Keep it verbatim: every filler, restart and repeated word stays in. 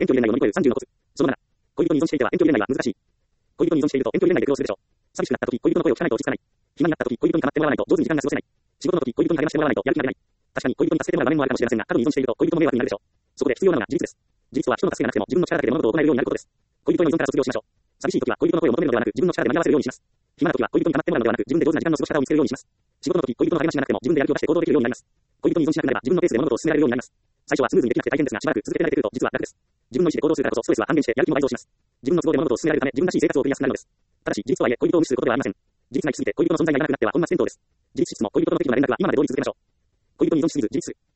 遠距離恋愛を乗り越えるさんじゅうのコツ。そのなな、恋人に依存していては遠距離恋愛は難しい。恋人に依存していると遠距離恋愛で苦労するでしょう。寂しくなった時、恋人の声を聞かないと落ち着かない。暇になった時、恋人に構ってもらわないと上手に時間が過ごせない。仕事の時、恋人に励ましてもらわないとやる気が出ない。確かに恋人に助けてもらう場面もあるかもしれませんが、過度に依存していると恋人の迷惑になるでしょう。そこで必要なのが自立です。自立とは人の助けがなくても自分の力だけで物事を行えるようになることです。恋人の依存から卒業しましょう。寂しい時は恋人の声を求めるのではなく自分の力で間に合わせるようにします。暇な時は恋人に構ってもらうのではなく自分で上手な時間の過ごし方を見つけるようにします。仕事の時、恋人の励ましがなくても自分でやる気を出して行動できるようになります。恋人に依存しなくなれば自分のペースで物事を進められるようになります。最初はスムーズにできなくて大変ですが、しばらく続けて慣れてくると実は楽です。自分の意思で行動するからこそストレスは半減してやる気も倍増します。自分の都合で物事を進められるため自分らしい生活を送りやすくなるのです。ただし、自立とはいえ恋人を無視することではありません。自立が行き過ぎて恋人の存在がいなくなっては本末転倒です。自立しつつも恋人との適度な連絡は今まで通り続けましょう。恋人に依存しすぎず自立する。